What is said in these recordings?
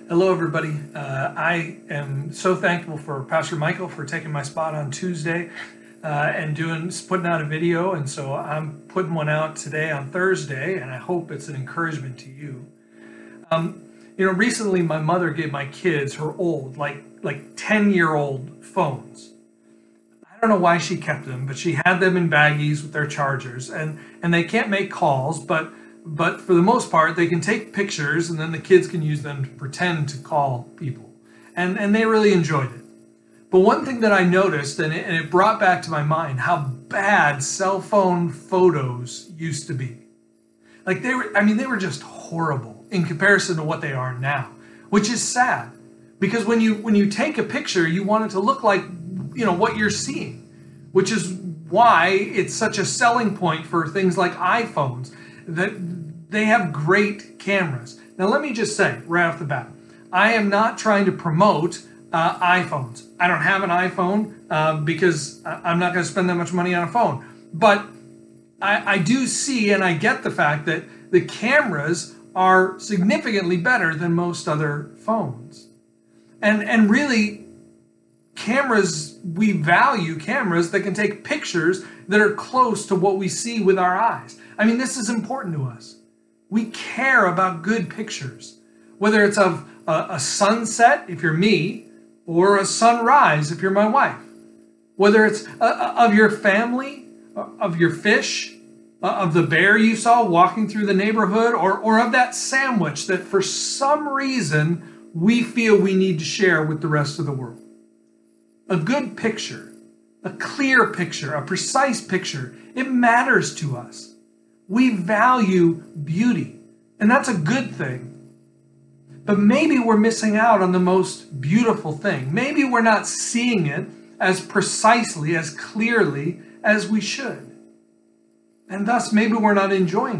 Hello, everybody. I am so thankful for Pastor Michael for taking my spot on Tuesday and putting out a video. And so I'm putting one out today on Thursday, and I hope it's an encouragement to you. Recently my mother gave my kids her old, like 10-year-old phones. I don't know why she kept them, but she had them in baggies with their chargers, and they can't make calls, but for the most part, they can take pictures, and then the kids can use them to pretend to call people. And they really enjoyed it. But one thing that I noticed, and it brought back to my mind how bad cell phone photos used to be. Like they were just horrible in comparison to what they are now, which is sad. Because when you take a picture, you want it to look like, what you're seeing, which is why it's such a selling point for things like iPhones, that they have great cameras. Now, let me just say right off the bat, I am not trying to promote iPhones. I don't have an iPhone because I'm not going to spend that much money on a phone. But I do see and I get the fact that the cameras are significantly better than most other phones. And really, we value cameras that can take pictures that are close to what we see with our eyes. I mean, this is important to us. We care about good pictures, whether it's of a sunset, if you're me, or a sunrise, if you're my wife. Whether it's of your family, of your fish, of the bear you saw walking through the neighborhood, or of that sandwich that for some reason we feel we need to share with the rest of the world. A good picture, a clear picture, a precise picture, it matters to us. We value beauty, and that's a good thing. But maybe we're missing out on the most beautiful thing. Maybe we're not seeing it as precisely, as clearly as we should. And thus, maybe we're not enjoying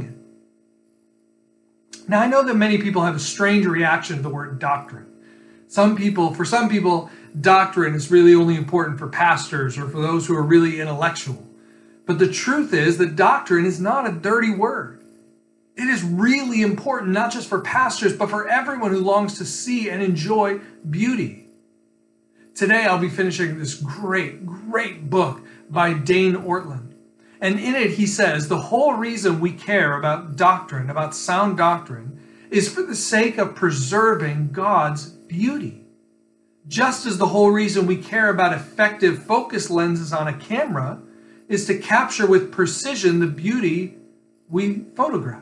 it. Now, I know that many people have a strange reaction to the word doctrine. For some people, doctrine is really only important for pastors or for those who are really intellectual. But the truth is that doctrine is not a dirty word. It is really important, not just for pastors, but for everyone who longs to see and enjoy beauty. Today, I'll be finishing this great book by Dane Ortlund. And in it, he says, the whole reason we care about doctrine, about sound doctrine, is for the sake of preserving God's beauty. Just as the whole reason we care about effective focus lenses on a camera is to capture with precision the beauty we photograph.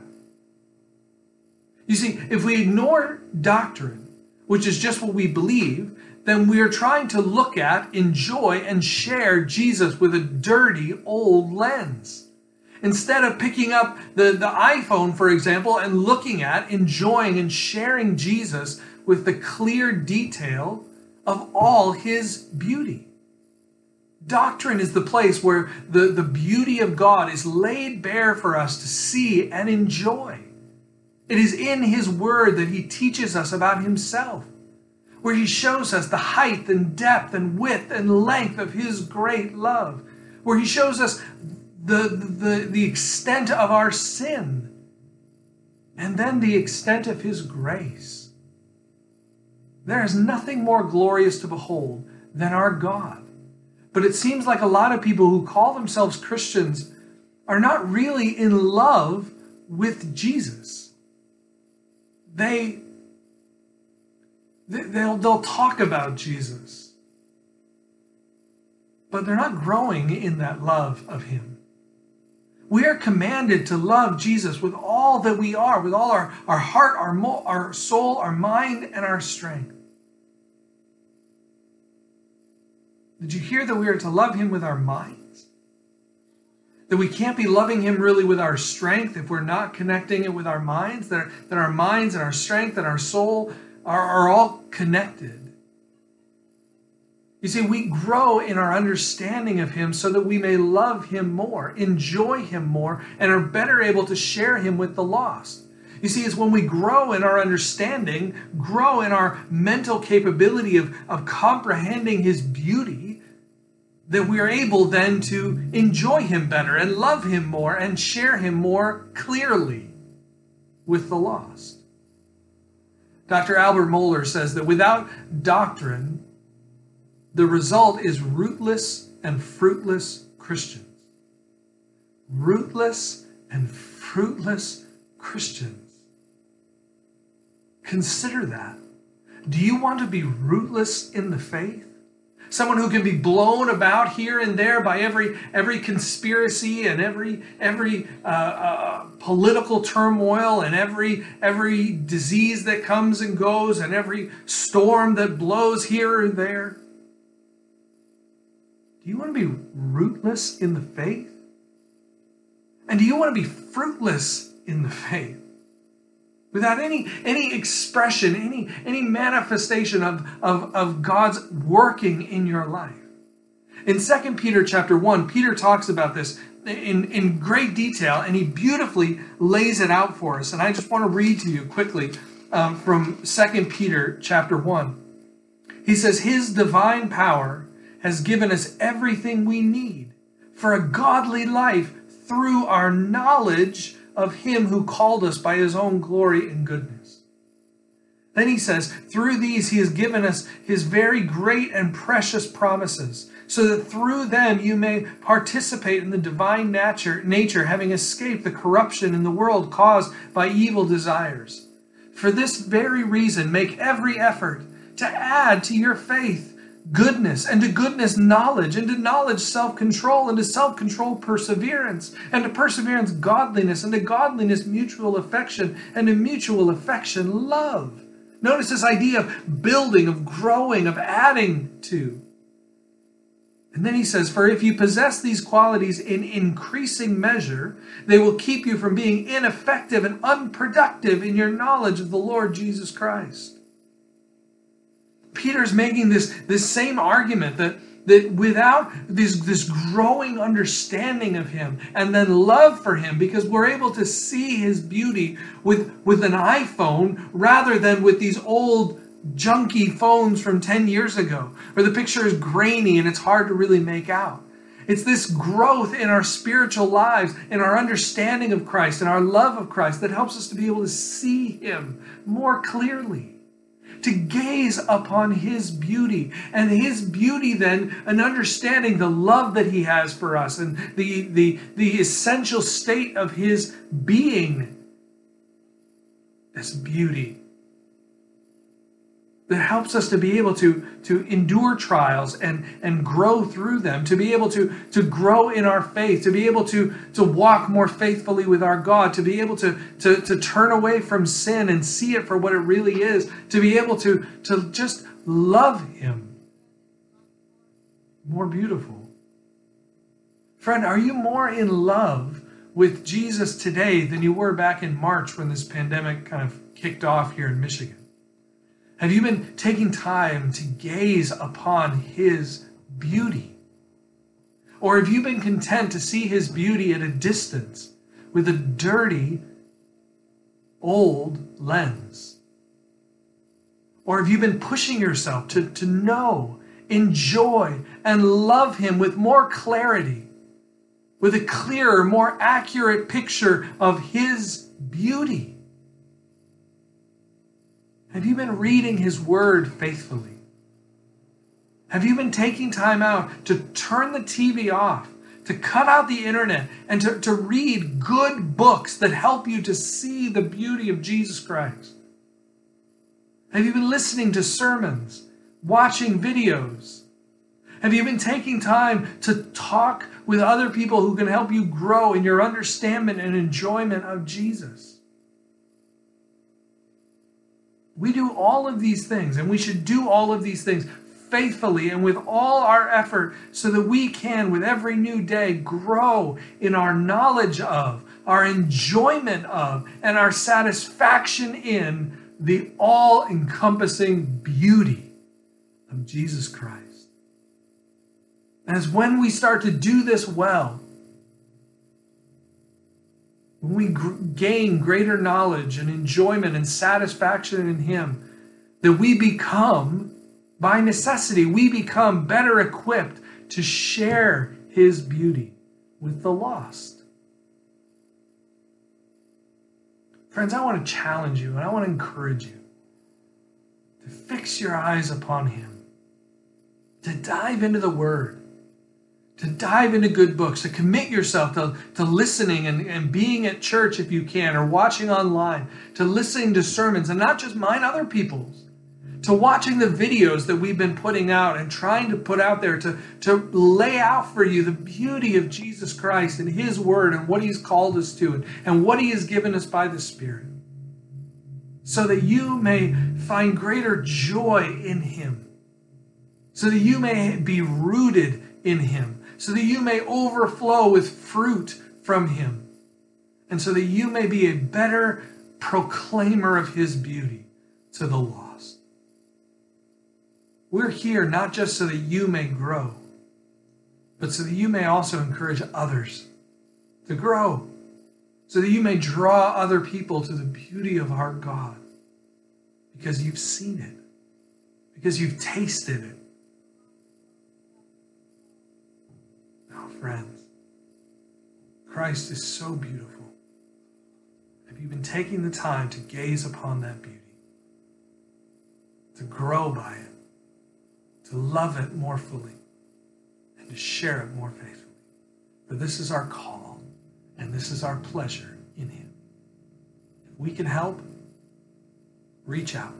You see, if we ignore doctrine, which is just what we believe, then we are trying to look at, enjoy, and share Jesus with a dirty old lens. Instead of picking up the iPhone, for example, and looking at, enjoying, and sharing Jesus with the clear detail of all his beauty. Doctrine is the place where the beauty of God is laid bare for us to see and enjoy. It is in his word that he teaches us about himself, where he shows us the height and depth and width and length of his great love, where he shows us the extent of our sin, and then the extent of his grace. There is nothing more glorious to behold than our God. But it seems like a lot of people who call themselves Christians are not really in love with Jesus. They'll talk about Jesus, but they're not growing in that love of him. We are commanded to love Jesus with all that we are, with all our heart, our soul, our mind, and our strength. Did you hear that we are to love him with our minds? That we can't be loving him really with our strength if we're not connecting it with our minds? That our minds and our strength and our soul are all connected. You see, we grow in our understanding of him so that we may love him more, enjoy him more, and are better able to share him with the lost. You see, it's when we grow in our understanding, grow in our mental capability of comprehending his beauty, that we are able then to enjoy him better and love him more and share him more clearly with the lost. Dr. Albert Mohler says that without doctrine, the result is rootless and fruitless Christians. Rootless and fruitless Christians. Consider that. Do you want to be rootless in the faith? Someone who can be blown about here and there by every conspiracy and every political turmoil and every disease that comes and goes and every storm that blows here and there. Do you want to be rootless in the faith? And do you want to be fruitless in the faith? Without any expression, any manifestation of God's working in your life. In 2 Peter chapter 1, Peter talks about this in great detail, and he beautifully lays it out for us. And I just want to read to you quickly from 2 Peter chapter 1. He says, "His divine power has given us everything we need for a godly life through our knowledge of him who called us by his own glory and goodness." Then he says, through these he has given us his very great and precious promises, so that through them you may participate in the divine nature, having escaped the corruption in the world caused by evil desires. For this very reason, make every effort to add to your faith goodness, and to goodness knowledge, and to knowledge self-control, and to self-control perseverance, and to perseverance godliness, and to godliness mutual affection, and to mutual affection love. Notice this idea of building, of growing, of adding to. And then he says, for if you possess these qualities in increasing measure, they will keep you from being ineffective and unproductive in your knowledge of the Lord Jesus Christ. Peter's making this same argument that without this growing understanding of him and then love for him, because we're able to see his beauty with an iPhone rather than with these old junky phones from 10 years ago, where the picture is grainy and it's hard to really make out. It's this growth in our spiritual lives, in our understanding of Christ and our love of Christ that helps us to be able to see him more clearly. To gaze upon his beauty, and his beauty then, and understanding the love that he has for us, and the essential state of his being, this beauty that helps us to be able to endure trials and grow through them, to be able to grow in our faith, to be able to walk more faithfully with our God, to be able to turn away from sin and see it for what it really is, to be able to just love him. More beautiful. Friend, are you more in love with Jesus today than you were back in March when this pandemic kind of kicked off here in Michigan? Have you been taking time to gaze upon his beauty? Or have you been content to see his beauty at a distance with a dirty, old lens? Or have you been pushing yourself to know, enjoy, and love him with more clarity, with a clearer, more accurate picture of his beauty? Have you been reading his word faithfully? Have you been taking time out to turn the TV off, to cut out the internet, and to read good books that help you to see the beauty of Jesus Christ? Have you been listening to sermons, watching videos? Have you been taking time to talk with other people who can help you grow in your understanding and enjoyment of Jesus? We do all of these things, and we should do all of these things faithfully and with all our effort so that we can, with every new day, grow in our knowledge of, our enjoyment of, and our satisfaction in the all-encompassing beauty of Jesus Christ. And it's when we start to do this well, when we gain greater knowledge and enjoyment and satisfaction in him, that we become, by necessity, we become better equipped to share his beauty with the lost. Friends, I want to challenge you and I want to encourage you to fix your eyes upon him, to dive into the Word, to dive into good books, to commit yourself to listening and being at church if you can, or watching online, to listening to sermons, and not just mine, other people's, to watching the videos that we've been putting out and trying to put out there to lay out for you the beauty of Jesus Christ and his Word and what he's called us to and what he has given us by the Spirit, so that you may find greater joy in him, so that you may be rooted in him, so that you may overflow with fruit from him, and so that you may be a better proclaimer of his beauty to the lost. We're here not just so that you may grow, but so that you may also encourage others to grow, so that you may draw other people to the beauty of our God, because you've seen it, because you've tasted it. Oh, friends, Christ is so beautiful. Have you been taking the time to gaze upon that beauty, to grow by it, to love it more fully, and to share it more faithfully? For this is our call, and this is our pleasure in him. If we can help, reach out.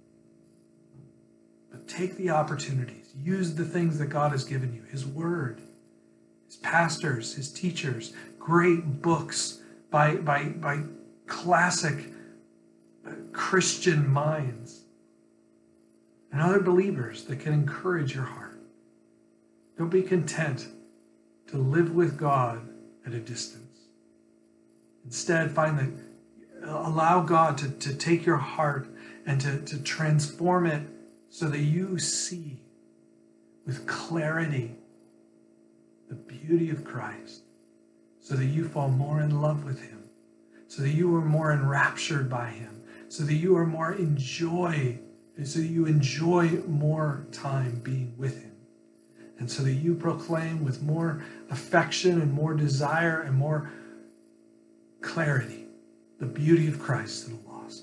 But take the opportunities. Use the things that God has given you. His Word, his pastors, his teachers, great books by classic Christian minds, and other believers that can encourage your heart. Don't be content to live with God at a distance. Instead, allow God to take your heart and to transform it so that you see with clarity the beauty of Christ, so that you fall more in love with him, so that you are more enraptured by him, so that you are more so that you enjoy more time being with him, and so that you proclaim with more affection and more desire and more clarity the beauty of Christ to the lost.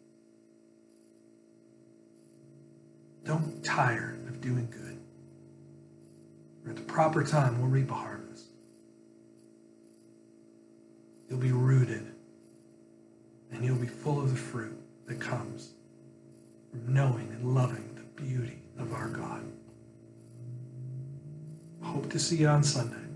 Don't tire of doing good. For at the proper time, we'll reap a harvest. You'll be rooted, and you'll be full of the fruit that comes from knowing and loving the beauty of our God. Hope to see you on Sunday.